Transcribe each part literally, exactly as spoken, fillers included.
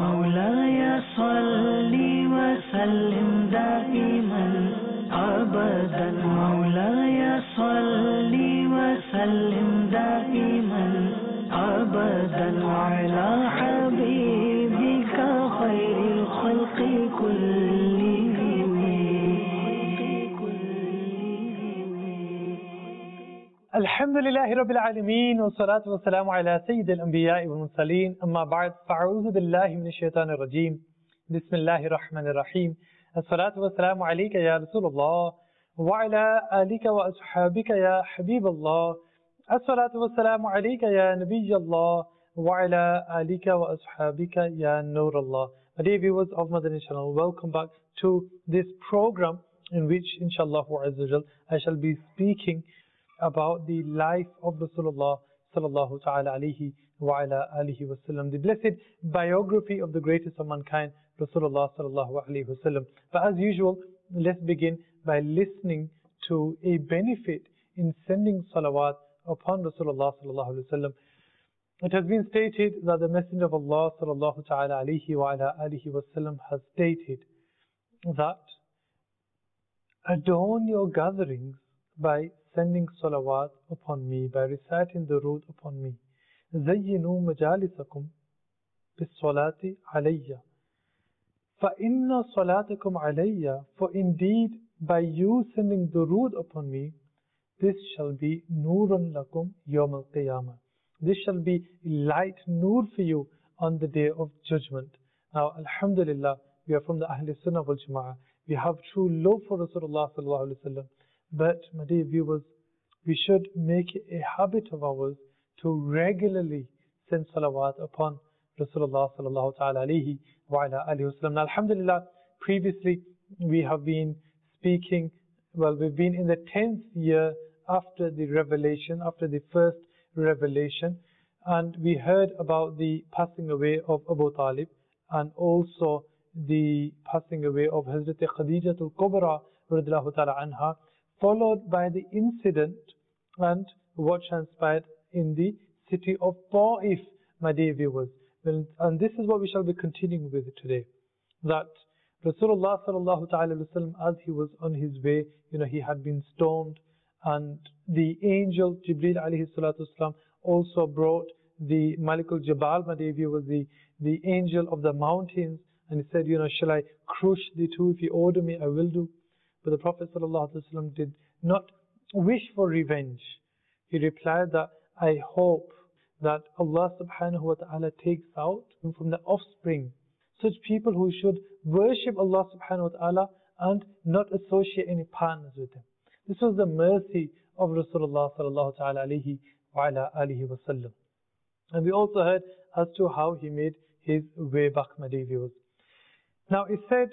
مولاي صل وسلم دائما أبدا مولاي صل وسلم دائما أبدا على حبيبك خير الخلق كلهم. الحمد لله رب العالمين والصلاة والسلام على سيد الأنبياء والمرسلين أما بعد فأعوذ بالله من الشيطان الرجيم بسم الله الرحمن الرحيم الصلاة والسلام عليك يا رسول الله وعلى آلك وأصحابك يا حبيب الله الصلاة والسلام عليك يا نبي الله وعلى آلك وأصحابك يا نور الله. My dear viewers of Madani Channel, welcome back to this program in which inshallah I shall be speaking about the life of Rasulullah sallallahu ta'ala alayhi wa ala alihi wasallam, the blessed biography of the greatest of mankind, Rasulullah sallallahu alayhi wasallam. But as usual, let's begin by listening to a benefit in sending salawat upon Rasulullah sallallahu alayhi wasallam. It has been stated that the Messenger of Allah sallallahu ta'ala alayhi wa ala alihi wasallam has stated that adorn your gatherings by sending salawat upon me, by reciting the root upon me. زينوا مجالسكم بالصلاة علي فإن صلاتكم علي, for indeed by you sending the root upon me, this shall be nurun lakum yawm al-qiyamah. This shall be light nur for you on the day of judgment. Now, alhamdulillah, we are from the Ahl Sunnah wal Jama'ah. We have true love for Rasulullah sallallahu alaihi wasallam. But, my dear viewers, we should make it a habit of ours to regularly send salawat upon Rasulullah sallallahu ta'ala alayhi wa ala alihi wasallam. Now, alhamdulillah, previously we have been speaking, well, we've been in the tenth year after the revelation, after the first revelation, and we heard about the passing away of Abu Talib and also the passing away of Hazrat Khadija al-Kubra radhiyallahu ta'ala anha, followed by the incident and what transpired in the city of Ta'if, my dear viewers. And this is what we shall be continuing with today. That Rasulullah sallallahu ta'ala wasallam, as he was on his way, you know, he had been stoned, and the angel Jibreel alayhi salatu wasalam also brought the Malikul Jabal, my dear viewers, the, the angel of the mountains, and he said, you know, shall I crush the two? If you order me, I will do. But the Prophet ﷺ did not wish for revenge. He replied that I hope that Allah subhanahu wa ta'ala takes out from the offspring such people who should worship Allah subhanahu wa ta'ala and not associate any partners with him. This was the mercy of Rasulullah sallallahu ta'ala alayhi wa ala alihi wa sallam. And we also heard as to how he made his way back, my dear viewers. Now it said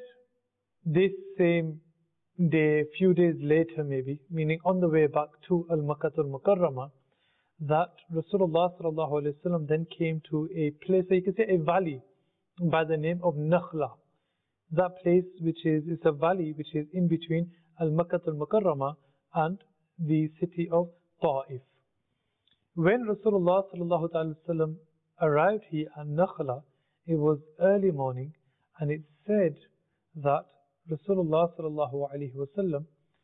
this same day, few days later maybe, meaning on the way back to Al-Makkah al-Mukarramah, that Rasulullah sallallahu alayhi wa sallam then came to a place, so you can say a valley by the name of Nakhla. That place which is, is a valley which is in between Al-Makkah al-Mukarramah and the city of Ta'if. When Rasulullah sallallahu alayhi wa sallam arrived here at Nakhla, it was early morning, and it said that Rasulullah sallallahu alayhi wa sallam,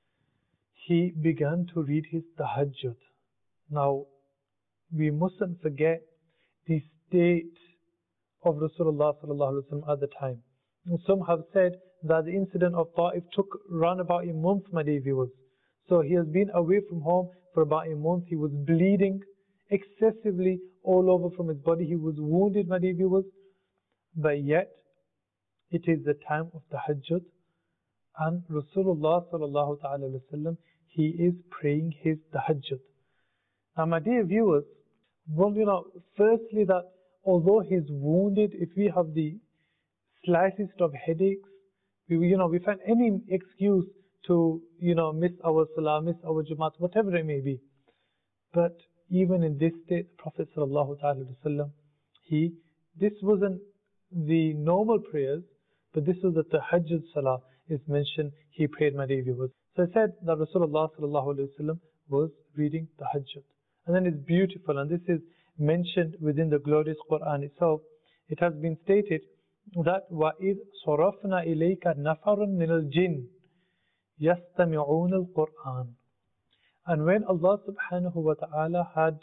he began to read his tahajjud. Now, we mustn't forget the state of Rasulullah sallallahu alayhi wa sallam at the time. And some have said that the incident of Ta'if took around about a month, my dear viewers. So he has been away from home for about a month. He was bleeding excessively all over from his body. He was wounded, my dear viewers. But yet, it is the time of tahajjud, and Rasulullah sallallahu ta'ala wasallam, he is praying his tahajjud. Now, my dear viewers, well, you know, firstly that although he's wounded, if we have the slightest of headaches, we, you know, we find any excuse to, you know, miss our salah, miss our jamaat, whatever it may be. But even in this state, the Prophet sallallahu ta'ala wasallam, he, this wasn't the normal prayers, but this was the tahajjud salah is mentioned, he prayed, my dear viewers. So I said that Rasulullah sallallahu alayhi wa sallam was reading tahajjud. And then it's beautiful, and this is mentioned within the glorious Quran itself. It has been stated that وَإِذْ صَرَفْنَا إِلَيْكَ نَفَرٌ مِنَ الْجِنِّ يَسْتَمِعُونَ الْقُرْآنَ. And when Allah subhanahu wa ta'ala had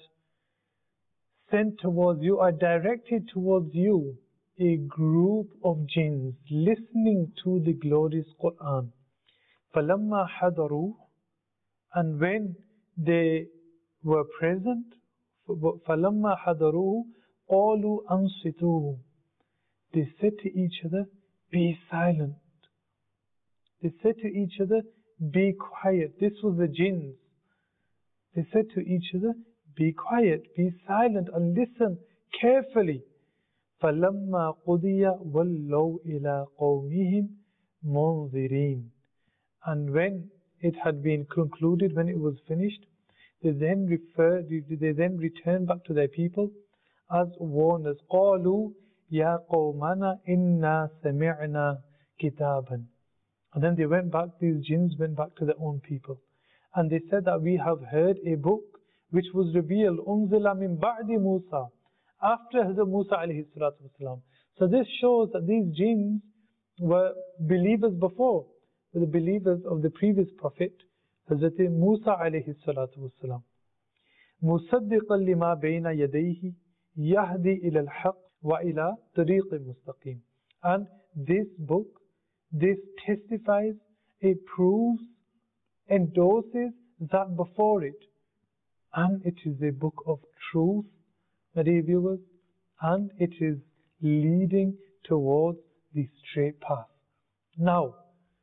sent towards you or directed towards you a group of jinns listening to the glorious Quran. فَلَمَّا حَضَرُوا, and when they were present, فَلَمَّا حَضَرُوا قَالُوا أَنصِتُوا, they said to each other, be silent. They said to each other, be quiet. This was the jinns. They said to each other, be quiet, be silent, and listen carefully. فَلَمَّا قُضِيَ وَلَّوْا إِلَىٰ قَوْمِهِمْ مُنذِرِينَ. And when it had been concluded, when it was finished, they then refer, they then returned back to their people as warners. قَالُوا يَا قَوْمَنَا إِنَّا سَمِعْنَا كِتَابًا. And then they went back, these jinns went back to their own people. And they said that we have heard a book which was revealed, أُنزِلَ مِن بَعْدِ مُوسَى, after Hazrat Musa alayhi salatu wasalam. So this shows that these jinns were believers before, the believers of the previous prophet, Hazrat Musa alayhi salatu wasalam. مُصَدِّقًا لِمَا بَيْنَ يَدَيْهِ يَهْدِي إِلَى الْحَقِّ وَإِلَى طَرِيقٍ مُسْتَقِيمٍ. And this book, this testifies, it proves, endorses that before it. And it is a book of truth, my dear viewers, and it is leading towards the straight path. Now,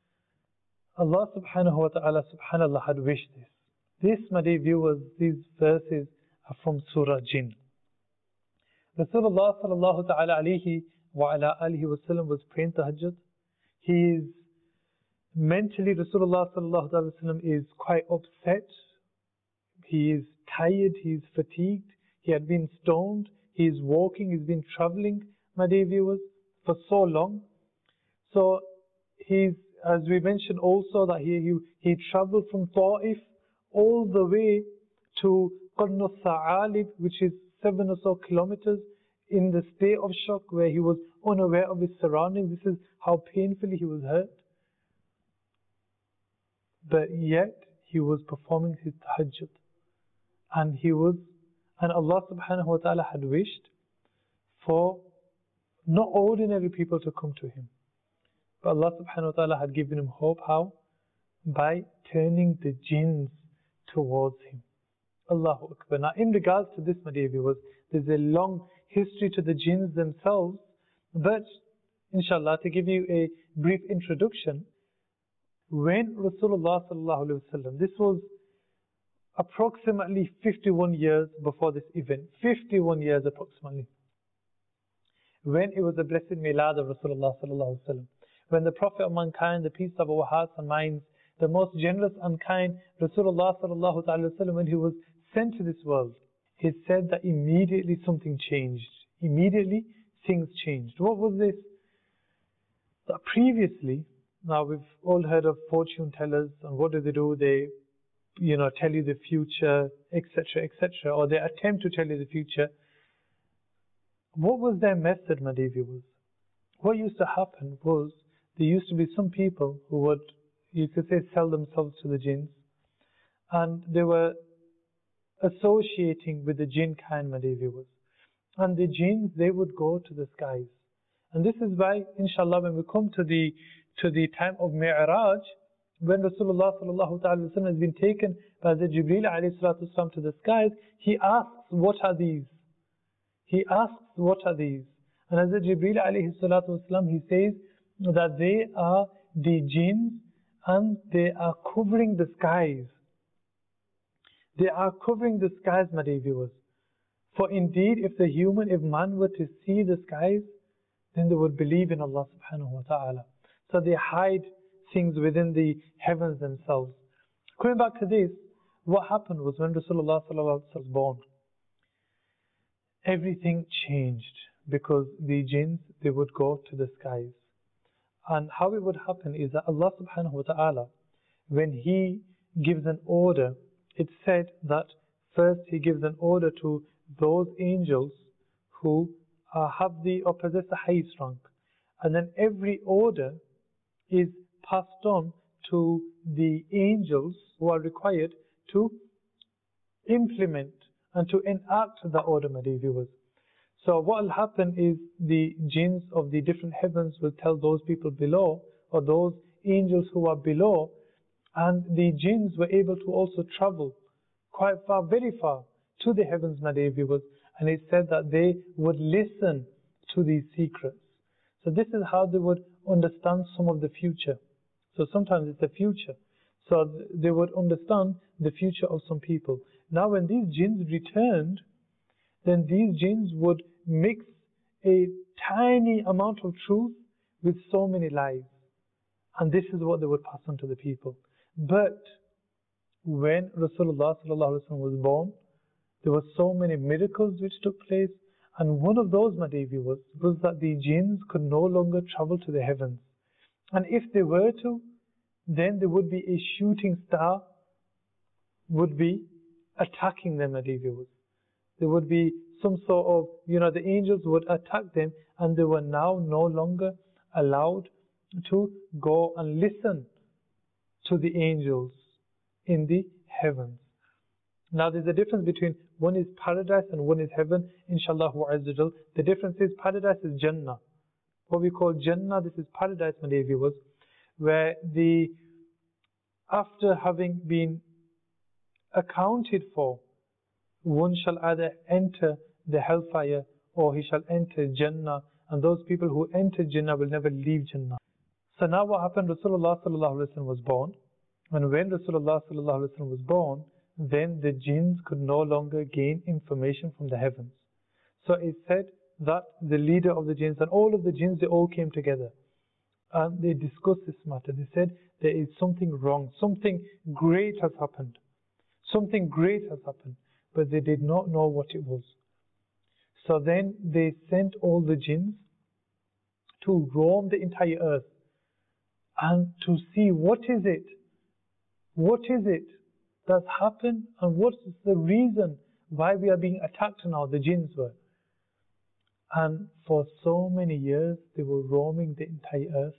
Allah subhanahu wa ta'ala, subhanallah, had wished this. This, my dear viewers, these verses are from Surah Jinn. Rasulullah sallallahu ta'ala alayhi wa ala alihi wa sallam was praying tahajjud. He is mentally, Rasulullah sallallahu ta'ala sallam is quite upset. He is tired, he is fatigued, he had been stoned, he is walking, he's been traveling, my dear viewers, for so long. So he's, as we mentioned also, that he, he, he traveled from Ta'if all the way to Qarn al-Tha'alib, which is seven or so kilometers, in the state of shock where he was unaware of his surroundings. This is how painfully he was hurt. But yet he was performing his tahajjud. And he was, and Allah subhanahu wa ta'ala had wished for not ordinary people to come to him. But Allah subhanahu wa ta'ala had given him hope. How? By turning the jinns towards him. Allahu Akbar. Now in regards to this, my dear viewers, there's a long history to the jinns themselves. But inshallah, to give you a brief introduction, when Rasulullah sallallahu alayhi wa sallam, this was approximately fifty-one years before this event, fifty-one years approximately, when it was the blessed milad of Rasulullah sallallahu alaihi wasallam, when the Prophet of mankind, the peace of our hearts and minds, the most generous and kind Rasulullah sallallahu alaihi wasallam, when he was sent to this world, he said that immediately something changed. Immediately things changed. What was this? That previously, now we've all heard of fortune tellers, and what do they do? They you know, tell you the future, et cetera, et cetera, or they attempt to tell you the future. What was their method, my dear viewers? What used to happen was, there used to be some people who would, you could say, sell themselves to the jinns, and they were associating with the jinn kind, my dear viewers. And the jinns, they would go to the skies. And this is why, inshallah, when we come to the to the time of Mi'raj, when Rasulullah sallallahu ta'ala wa sallam has been taken by the Jibreel alayhi salatu wasalam to the skies, he asks, what are these? He asks, what are these? And as the Jibreel alayhi salatu wasalam, he says that they are the jinns and they are covering the skies. They are covering the skies, my dear viewers. For indeed, if the human, if man were to see the skies, then they would believe in Allah subhanahu wa ta'ala. So they hide things within the heavens themselves. Coming back to this, what happened was when Rasulullah sallallahu alaihi wasallam was born, everything changed, because the jinns, they would go to the skies. And how it would happen is that Allah subhanahu wa ta'ala, when He gives an order, it's said that first He gives an order to those angels who uh, have the or possess the highest rank. and then every order is passed on to the angels who are required to implement and to enact the order, my dear viewers. So what will happen is the jinns of the different heavens will tell those people below, or those angels who are below, and the jinns were able to also travel quite far, very far, to the heavens, my dear viewers, and it said that they would listen to these secrets. So this is how they would understand some of the future. So sometimes it's the future. So they would understand the future of some people. Now when these jinns returned, then these jinns would mix a tiny amount of truth with so many lies. And this is what they would pass on to the people. But when Rasulullah sallallahu alaihi wasallam was born, there were so many miracles which took place, and one of those, my dear viewers, was that the jinns could no longer travel to the heavens. And if they were to, then there would be a shooting star would be attacking them, my dear viewers. There would be some sort of, you know, the angels would attack them, and they were now no longer allowed to go and listen to the angels in the heavens. Now there's a difference between one is paradise and one is heaven, inshallah azza jal. The difference is paradise is Jannah. What we call Jannah, this is paradise, my dear viewers, where the, after having been accounted for, one shall either enter the hellfire or he shall enter Jannah, and those people who enter Jannah will never leave Jannah. So now what happened, Rasulullah sallallahu alaihi wasallam was born, and when Rasulullah sallallahu alaihi wasallam was born, then the jinns could no longer gain information from the heavens. So it said that the leader of the jinns and all of the jinns, they all came together and they discussed this matter. They said there is something wrong, something great has happened, something great has happened, but they did not know what it was. So then they sent all the jinns to roam the entire earth and to see what is it, what is it that's happened, and what's the reason why we are being attacked now, the jinns were. And for so many years they were roaming the entire earth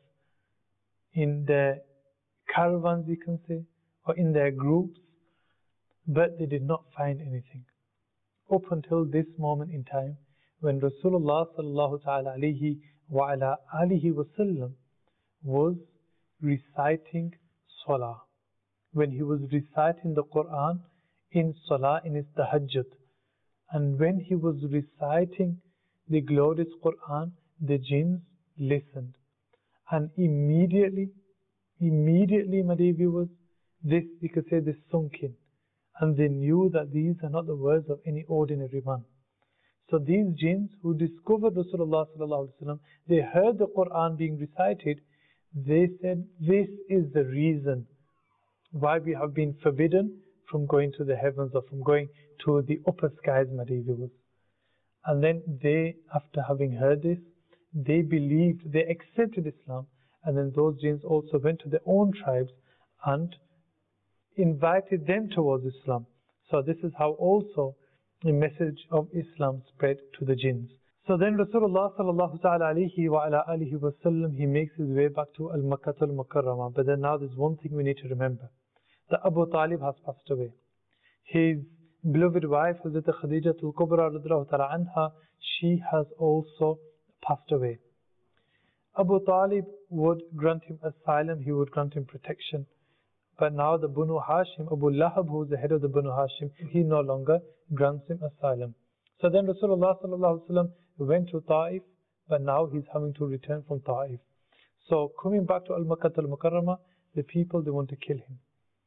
in their caravans, you can say, or in their groups, but they did not find anything. Up until this moment in time, when Rasulullah sallallahu ta'ala alayhi wa ala alihi wa sallam was reciting salah, when he was reciting the Quran in salah, in his tahajjud, and when he was reciting the glorious Quran, the jinns listened, and immediately, immediately, my dear viewers, this, you could say, this sunk in, and they knew that these are not the words of any ordinary man. So these jinns who discovered Rasulullah sallallahu alaihi wasallam, they heard the Quran being recited, they said, this is the reason why we have been forbidden from going to the heavens or from going to the upper skies, my dear viewers. And then they, after having heard this, they believed, they accepted Islam, and then those jinns also went to their own tribes and invited them towards Islam. So this is how also the message of Islam spread to the jinns. So then Rasulullah sallallahu ta'ala alayhi wa ala alihi wa sallam, he makes his way back to Al-Makkah al-Mukarramah. But then now there's one thing we need to remember. That Abu Talib has passed away. His beloved wife, Hazrat Khadija al-Kubra radhiyallahu ta'ala anha, she has also passed away. Abu Talib would grant him asylum, he would grant him protection. But now the Banu Hashim, Abu Lahab, who is the head of the Banu Hashim, he no longer grants him asylum. So then Rasulullah sallallahu alaihi wasallam went to Ta'if, but now he's having to return from Ta'if. So coming back to Al-Makkah al-Mukarramah, the people, they want to kill him.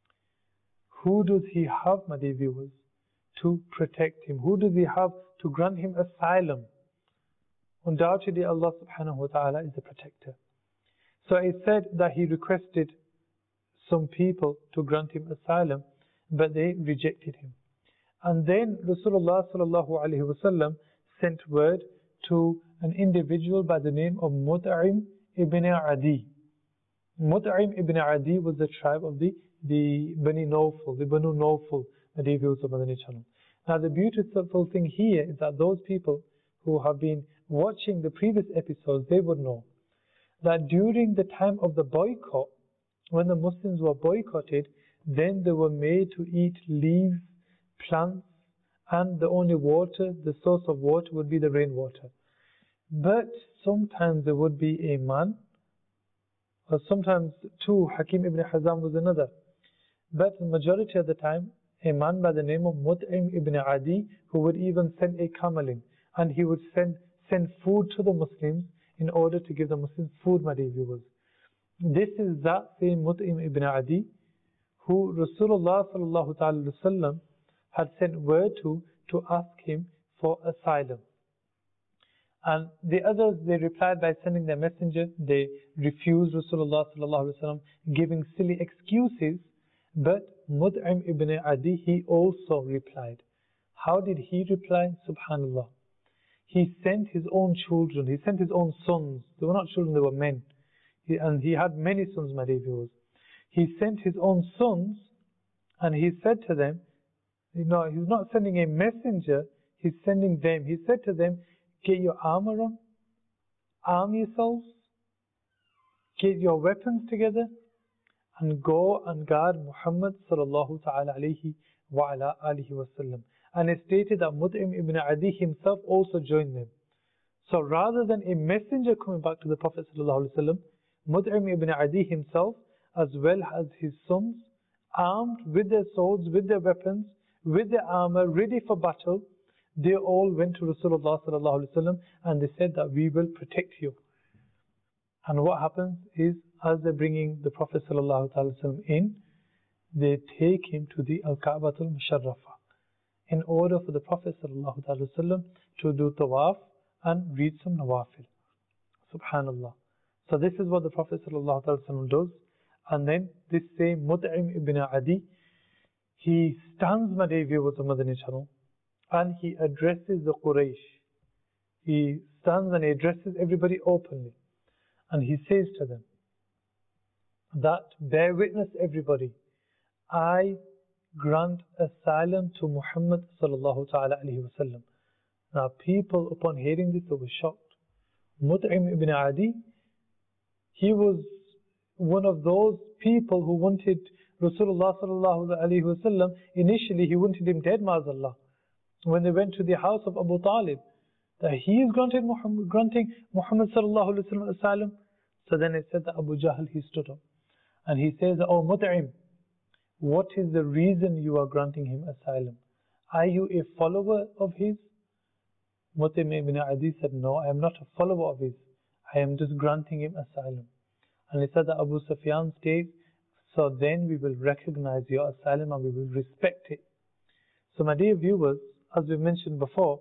Who does he have, my dear viewers, to protect him? Who does he have to grant him asylum? Undoubtedly Allah subhanahu wa ta'ala is the protector. So it said that he requested some people to grant him asylum, but they rejected him. And then Rasulullah sallallahu alaihi wasallam sent word to an individual by the name of Mut'im ibn Adi. Mut'im ibn Adi was the tribe of the, the Bani Nawfal, the Banu Nawfal, the devotees of Madani channel. Now the beautiful thing here is that those people who have been watching the previous episodes, they would know that during the time of the boycott, when the Muslims were boycotted, then they were made to eat leaves, plants, and the only water, the source of water would be the rainwater. But sometimes there would be a man, or sometimes two, Hakim ibn Hizam was another. But the majority of the time, a man by the name of Mut'im ibn Adi, who would even send a camel in, and he would send, send food to the Muslims in order to give the Muslims food, my dear viewers. This is that same Mut'im ibn Adi who Rasulullah sallallahu ta'ala wasallam had sent word to to ask him for asylum. And the others, they replied by sending their messenger. They refused Rasulullah sallallahu alaihi wasallam, giving silly excuses. But Mut'im ibn Adi, he also replied. How did he reply? Subhanallah. He sent his own children, he sent his own sons. They were not children, they were men. He, and he had many sons, my dear viewers. He sent his own sons and he said to them, you know, he's not sending a messenger, he's sending them. He said to them, get your armor on, arm yourselves, get your weapons together, and go and guard Muhammad sallallahu ta'ala alayhi wa ala alihi wa sallam. And it stated that Mut'im ibn Adi himself also joined them. So rather than a messenger coming back to the Prophet sallallahu alaihi wasallam, Mut'im ibn Adi himself, as well as his sons, armed with their swords, with their weapons, with their armor, ready for battle, they all went to Rasulullah sallallahu alaihi wasallam and they said that we will protect you. And what happens is, as they're bringing the Prophet sallallahu alaihi wasallam in, they take him to the Al-Ka'batul Musharrafa in order for the Prophet sallallahu alaihi wasallam to do tawaf and read some nawafil. Subhanallah. So this is what the Prophet sallallahu alaihi wasallam does. And then this same Mut'im ibn Adi, he stands, my dear viewers of Madani channel, and he addresses the Quraysh. He stands and he addresses everybody openly. And he says to them that, bear witness everybody, I grant asylum to Muhammad sallallahu ta'ala alayhi wa sallam. Now people, upon hearing this, they were shocked. Mut'im ibn Adi, he was one of those people who wanted Rasulullah sallallahu alayhi wa sallam. Initially he wanted him dead, ma'azallah. When they went to the house of Abu Talib, that he is granted Muhammad, granting Muhammad sallallahu alayhi wa sallam asylum. So then it said that Abu Jahl, he stood up and he says, oh Mut'im, what is the reason you are granting him asylum? Are you a follower of his? Mut'im ibn Adi said, no, I am not a follower of his. I am just granting him asylum. And he said that Abu Sufyan states, so then we will recognize your asylum and we will respect it. So my dear viewers, as we mentioned before,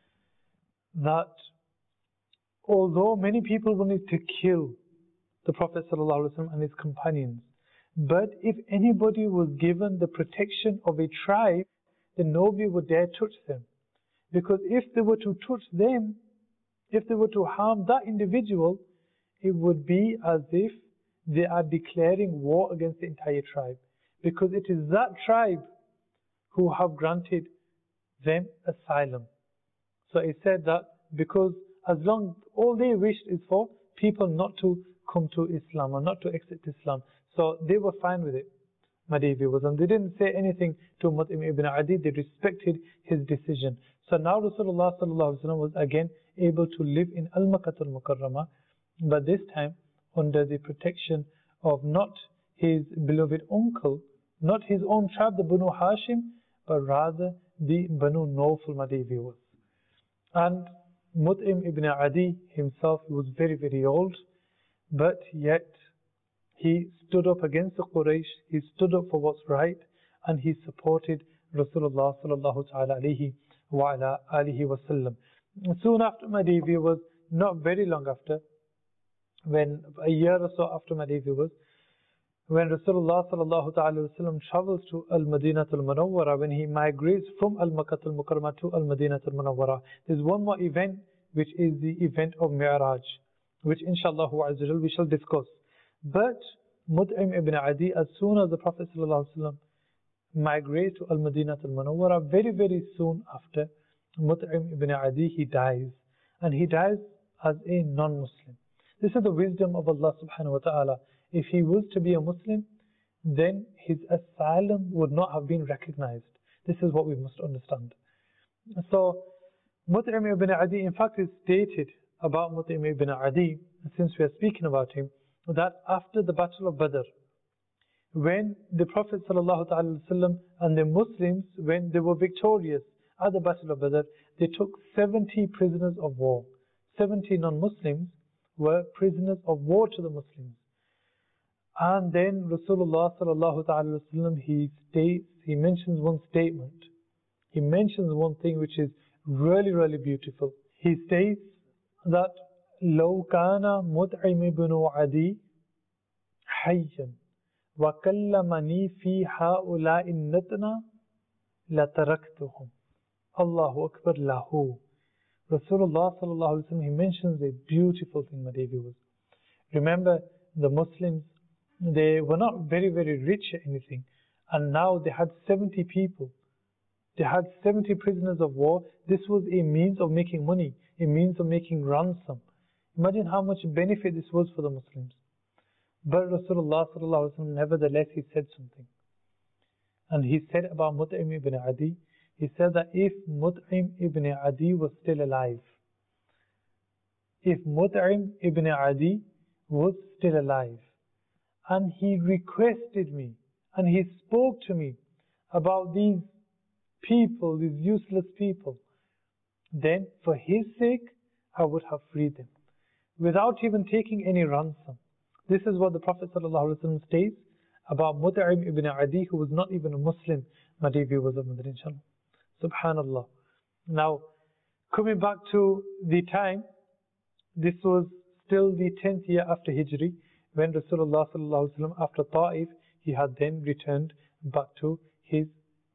that although many people wanted to kill the Prophet ﷺ and his companions, but if anybody was given the protection of a tribe, then nobody would dare touch them. Because if they were to touch them, if they were to harm that individual, it would be as if they are declaring war against the entire tribe. Because it is that tribe who have granted them asylum. So it said that because as long all they wished is for people not to come to Islam or not to accept Islam. So they were fine with it, my dear viewers. And they didn't say anything to Mut'im ibn Adi. They respected his decision. So now Rasulullah sallallahu alaihi wasallam was again able to live in Al-Makkatul Mukarramah, but this time under the protection of not his beloved uncle, not his own tribe, the Banu Hashim, but rather the Banu Nawfal, my dear viewers. And Mut'im ibn Adi himself was very, very old, but yet he stood up against the Quraysh, he stood up for what's right, and he supported Rasulullah sallallahu ta'ala alayhi wa ala alihi wa sallam. Soon after, my dear viewers, not very long after, when a year or so after, my dear viewers, when Rasulullah sallallahu ta'ala wasallam travels to Al-Madinatul Munawwara, when he migrates from Al-Makkatul Mukarramah to Al-Madinatul Munawwara, there's one more event, which is the event of Mi'raj, which inshallah we shall discuss. But Mut'im ibn Adi, as soon as the Prophet sallallahu alaihi wasallam migrates to Al-Madinatul Munawwara, very very soon after, Mut'im ibn Adi, he dies, and he dies as a non-Muslim. This is the wisdom of Allah subhanahu wa ta'ala. If he was to be a Muslim, then his asylum would not have been recognized. This is what we must understand. So, Mut'im ibn Adi, in fact, is stated about Mut'im ibn Adi, since we are speaking about him, that after the Battle of Badr, when the Prophet ﷺ and the Muslims, when they were victorious at the Battle of Badr, they took seventy prisoners of war. seventy non-Muslims were prisoners of war to the Muslims. And then Rasulullah ﷺ, he states, he mentions one statement. He mentions one thing which is really, really beautiful. He states that لو كان مطعم بن عدي حيا وكلمني في هؤلاء النتنة لتركتهم. Allahu Akbar lahu. Rasulullah sallallahu alaihi wasallam, he mentions a beautiful thing, my dear viewers. Remember, the Muslims, they were not very, very rich or anything, and now they had seventy people. They had seventy prisoners of war. This was a means of making money, a means of making ransom. Imagine how much benefit this was for the Muslims. But Rasulullah sallallahu alaihi wasallam, nevertheless, he said something. And he said about Mut'im ibn Adi, he said that if Mut'im ibn Adi was still alive, if Mut'im ibn Adi was still alive, and he requested me, and he spoke to me about these people, these useless people, then for his sake, I would have freed them, without even taking any ransom. This is what the Prophet ﷺ states about Mut'im ibn Adi, who was not even a Muslim, my dear viewers of Madinah Channel. Subhanallah. Now, coming back to the time, this was still the tenth year after Hijri, when Rasulullah ﷺ, after Ta'if, he had then returned back to his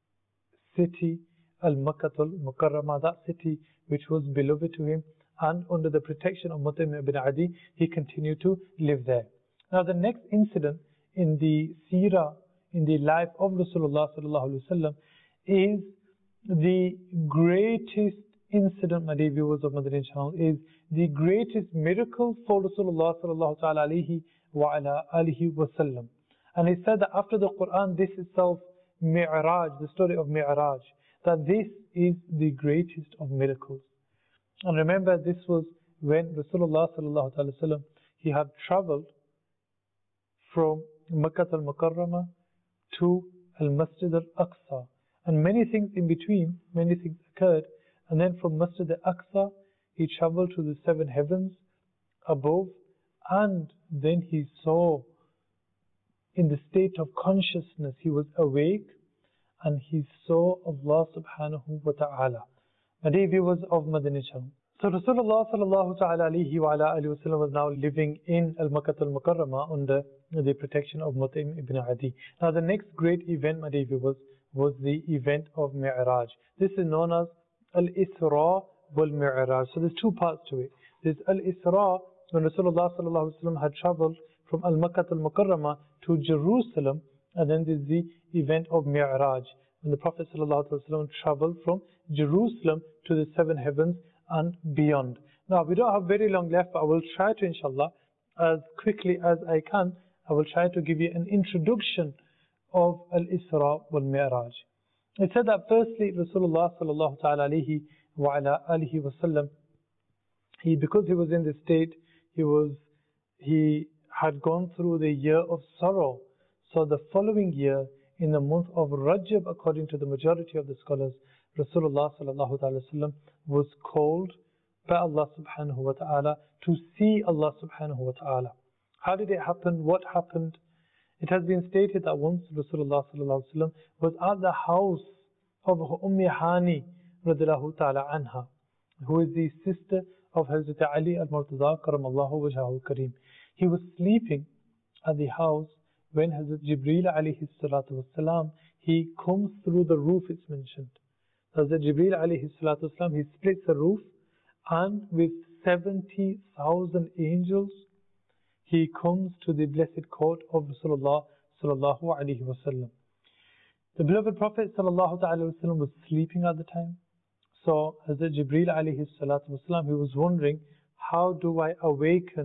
city, Al-Makkatul Mukarramah, that city which was beloved to him, and under the protection of Mut'im ibn Adi, he continued to live there. Now, the next incident in the seerah, in the life of Rasulullah ﷺ, is the greatest incident, my dear viewers of Madinah Channel, is the greatest miracle for Rasulullah sallallahu alayhi wa ala alihi wasallam. And it said that after the Quran, this itself, Mi'raj, the story of Mi'raj, that this is the greatest of miracles. And remember, this was when Rasulullah sallallahu alayhi wa sallam, he had traveled from Makkah al-Mukarramah to al-Masjid al-Aqsa. And many things in between, many things occurred. And then from Masjid al-Aqsa, he traveled to the seven heavens above. And then he saw, in the state of consciousness, he was awake. And he saw Allah subhanahu wa ta'ala. My dear viewers of Madinah Channel. So Rasulullah sallallahu ta'ala alayhi wa ala alihi wa sallam was now living in Al-Makkah al-Mukarramah under the protection of Mut'im ibn Adi. Now the next great event, my dear viewers, was the event of Mi'raj. This is known as Al-Isra wal-Mi'raj. So there's two parts to it. There's Al-Isra, when Rasulullah sallallahu alaihi wasallam had traveled from Al-Makkah al-Mukarramah to Jerusalem, and then there's the event of Mi'raj, when the Prophet sallallahu alaihi wasallam traveled from Jerusalem to the seven heavens and beyond. Now we don't have very long left, but I will try to, inshallah, as quickly as I can, I will try to give you an introduction of Al-Isra wal-Mi'raj. It said that firstly, Rasulullah sallallahu ta'ala alayhi wa ala alihi wa sallam, he, because he was in this state, he was, he had gone through the year of sorrow. So the following year, in the month of Rajab, according to the majority of the scholars, Rasulullah sallallahu ta'ala sallam was called by Allah subhanahu wa ta'ala to see Allah subhanahu wa ta'ala. How did it happen? What happened? It has been stated that once Rasulullah sallallahu alaihi wasallam was at the house of Ummi Hani radiallahu ta'ala anha, who is the sister of Hazrat Ali al-Murtaza karamallahu wajhahu al-kareem. He was sleeping at the house when Hazrat Jibreel alayhi salatu wasalam, he comes through the roof, it's mentioned. Hazrat Jibreel alayhi salatu wasalam, he splits the roof, and with seventy thousand angels, he comes to the blessed court of Rasulullah sallallahu alayhi wa sallam. The beloved Prophet sallallahu alayhi wa sallam was sleeping at the time. So Hazrat Jibreel alayhi salatu wa sallam, he was wondering, how do I awaken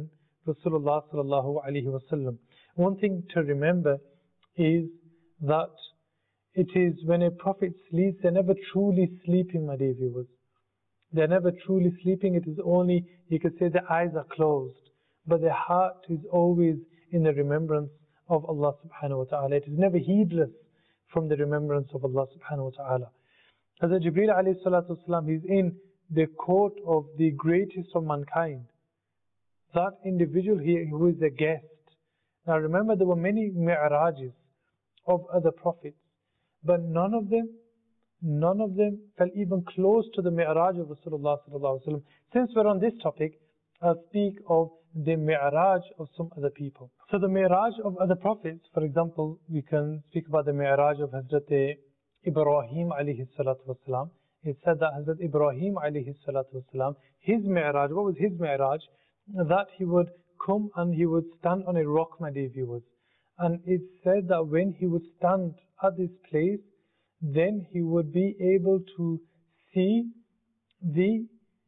Rasulullah sallallahu alaihi wasallam. One thing to remember is that it is when a prophet sleeps, they're never truly sleeping, my dear viewers. They're never truly sleeping. It is only, you could say, the eyes are closed, but their heart is always in the remembrance of Allah subhanahu wa ta'ala. It is never heedless from the remembrance of Allah subhanahu wa ta'ala. Hazrat Jibreel alayhi salatu wasalam, he's in the court of the greatest of mankind. That individual here who is a guest. Now remember, there were many mi'rages of other prophets, but none of them, none of them fell even close to the mi'raj of Rasulullah sallallahu alaihi wasallam. Since we're on this topic, I'll speak of the mi'raj of some other people. So the mi'raj of other prophets, for example, we can speak about the mi'raj of Hazrat Ibrahim alayhi salatu wasalam. It said that Hazrat Ibrahim alayhi salatu wasalam, his mi'raj, what was his mi'raj? That he would come and he would stand on a rock, my dear viewers. And it said that when he would stand at this place, then he would be able to see the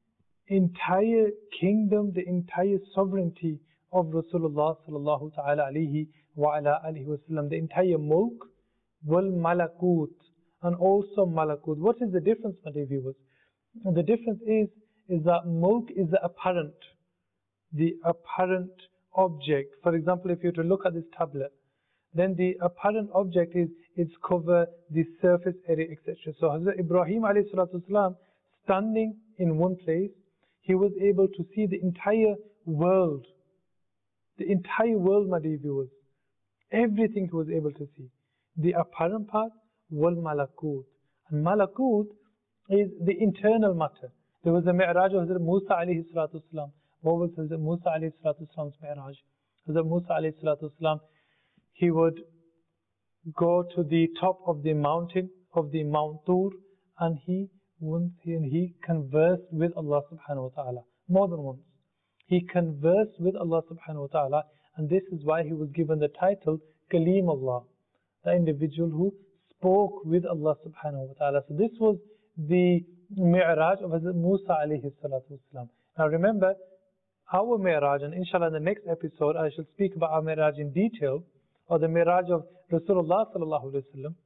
entire kingdom, the entire sovereignty of Rasulullah sallallahu ta'ala alayhi wa ala alihi wasallam, the entire mulk wal malakut, and also malakut. What is the difference, my dear viewers? The difference is, is that mulk is the apparent, the apparent object. For example, if you were to look at this tablet, then the apparent object is its cover, the surface area, et cetera. So Hazrat Ibrahim alayhi salatu wasalam, standing in one place, he was able to see the entire world, the entire world, my dear viewers. Everything he was able to see. The apparent part, wal malakut. And malakut is the internal matter. There was a mi'raj of Hazrat Musa alayhi salatu wasalam. What was Hazrat Musa alayhi salatu wasalam's mi'raj? Hazrat Musa alayhi salatu wasalam, he would go to the top of the mountain, of the Mount Tur, and he once he, and he conversed with Allah subhanahu wa ta'ala. More than once. He conversed with Allah subhanahu wa ta'ala, and this is why he was given the title Kalim Allah, the individual who spoke with Allah subhanahu wa ta'ala. So this was the mi'raj of Hazrat Musa alayhi salatu wasalam. Now remember, our mi'raj, and inshallah in the next episode I shall speak about our mi'raj in detail, or the mi'raj of Rasulullah sallallahu alaihi wasallam.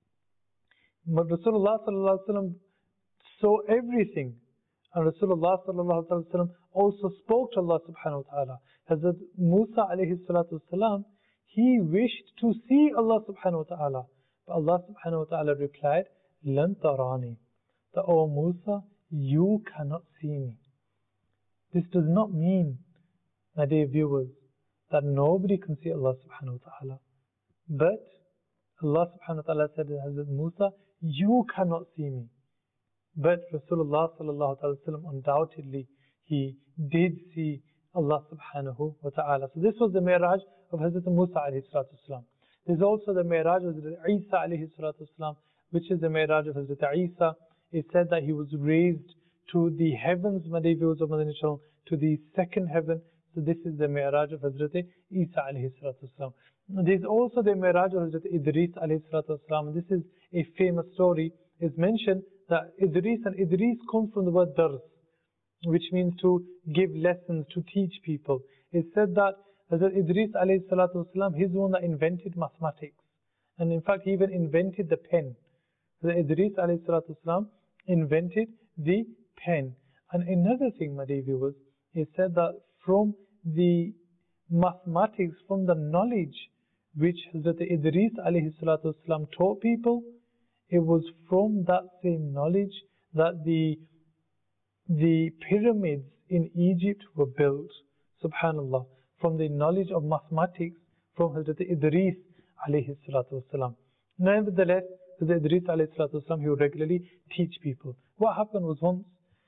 But Rasulullah sallallahu alaihi wasallam saw everything, and Rasulullah sallallahu alaihi wasallam also spoke to Allah subhanahu wa ta'ala. Hazrat Musa alayhi salatu wasalam, he wished to see Allah subhanahu wa ta'ala, but Allah subhanahu wa ta'ala replied, Lan tarani, that, oh Musa, you cannot see me. This does not mean, my dear viewers, that nobody can see Allah subhanahu wa ta'ala. But Allah subhanahu wa ta'ala said to Hazrat Musa, you cannot see me. But Rasulullah sallallahu alaihi wasallam, undoubtedly, he did see Allah subhanahu wa ta'ala. So this was the mi'raj of Hazrat Musa alayhi salatu wasalam. There's also the mi'raj of Hazrat Isa alayhi salatu wasalam, which is the mi'raj of Hazrat Isa. It said that he was raised to the heavens, my dear viewers of Madinah Channel, to the second heaven. So this is the mi'raj of Hazrat Isa alayhi salatu wasalam. There's also the mi'raj of Hazrat Idris alayhi salatu wasalam. This is a famous story. It's mentioned that Idris, and Idris comes from the word dars, which means to give lessons, to teach people. It said that Hazrat Idris alayhi salatu wasalam, he's the one that invented mathematics. And in fact, he even invented the pen. Hazrat Idris alayhi salatu wasalam invented the pen. And another thing, my dear viewers, it said that from the mathematics, from the knowledge which Hazrat Idris alayhi salatu wasalam taught people, it was from that same knowledge that the the pyramids in Egypt were built. Subhanallah. From the knowledge of mathematics from Hazrat Idris alayhi salatu wasalam. Nevertheless, Hazrat Idris alayhi salatu wasalam, he would regularly teach people. What happened was once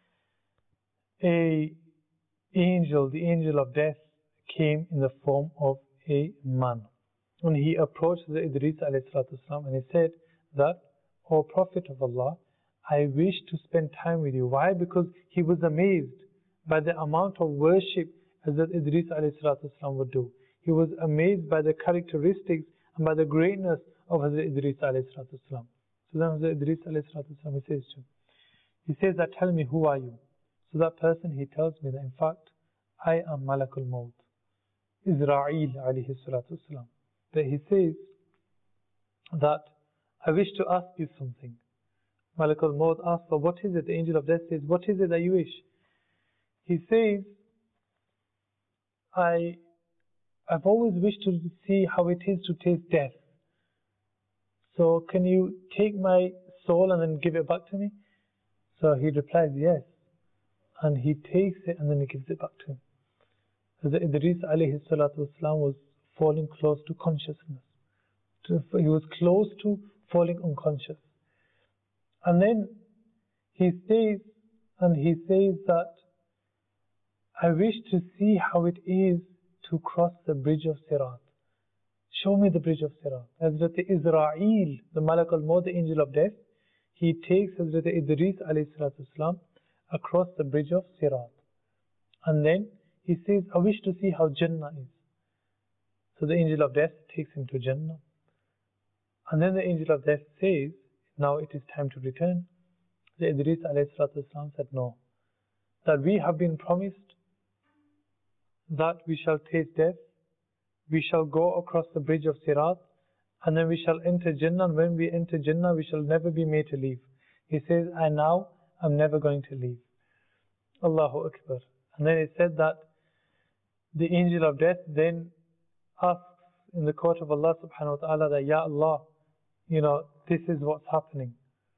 a angel, the angel of death, came in the form of a man. And he approached Hazrat Idris alayhi salatu wasalam, and he said that, O Prophet of Allah, I wish to spend time with you. Why? Because he was amazed by the amount of worship Hazrat Idris alayhi salatu wasalam would do. He was amazed by the characteristics and by the greatness of Hazrat Idris alayhi salatu wasalam. So then Hazrat Idris alayhi salatu wasalam, he says to him, he says that, tell me, who are you? So that person, he tells me that, in fact, I am Malakul Maut. Israel alayhi salatu wasalam, that he says that I wish to ask you something. Malak al-Maut asks, well, what is it? The angel of death says, what is it that you wish? He says, I, I've always wished to see how it is to taste death. So can you take my soul and then give it back to me? So he replies, yes. And he takes it and then he gives it back to him. So the Idris alayhi salatu wasalam was falling close to consciousness. He was close to falling unconscious. And then he says, and he says that I wish to see how it is to cross the bridge of Sirat. Show me the bridge of Sirat. Hazrat Israel, the Malak al-Maut, the angel of death, he takes Hazrat Idris alayhi salatu wasalam across the bridge of Sirat. And then he says, I wish to see how Jannah is. So the angel of death takes him to Jannah. And then the angel of death says, now it is time to return. The Idris alayhi salatu wasalam said, no. That we have been promised that we shall taste death, we shall go across the bridge of Sirat, and then we shall enter Jannah, and when we enter Jannah, we shall never be made to leave. He says, I now am never going to leave. Allahu Akbar. And then it said that the angel of death then asks in the court of Allah subhanahu wa ta'ala that, Ya Allah, you know, this is what's happening.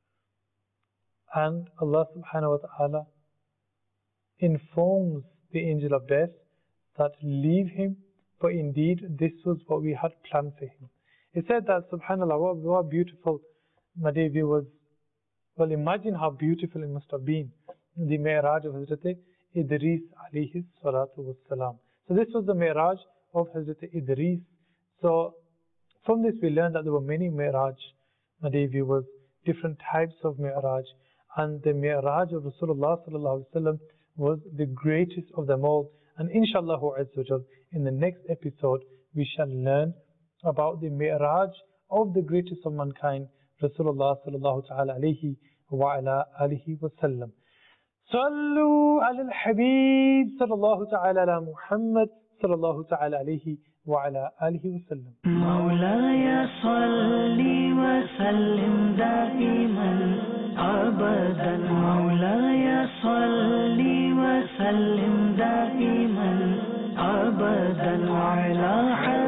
And Allah subhanahu wa ta'ala informs the angel of death that leave him, but indeed this was what we had planned for him. It said that, subhanAllah, what, what beautiful, my dear viewers, well, imagine how beautiful it must have been, the Mi'raj of Hazrat Idris alayhi salatu wassalam. So this was the Mi'raj of Hazrat Idris. So from this we learned that there were many Mi'raj, my dear viewers, different types of Mi'raj, and the Mi'raj of Rasulullah sallallahu alaihi wasallam was the greatest of them all. And inshallah in the next episode we shall learn about the Mi'raj of the greatest of mankind, Rasulullah sallallahu ta'ala alayhi wa ala alihi wa sallam. Sallu ala al-Habib sallallahu ta'ala ala Muhammad sallallahu ta'ala alayhi wa ala alihi wa sallam. مولاي صل وسلم دائما أبدا مولاي صل وسلم دائما أبدا على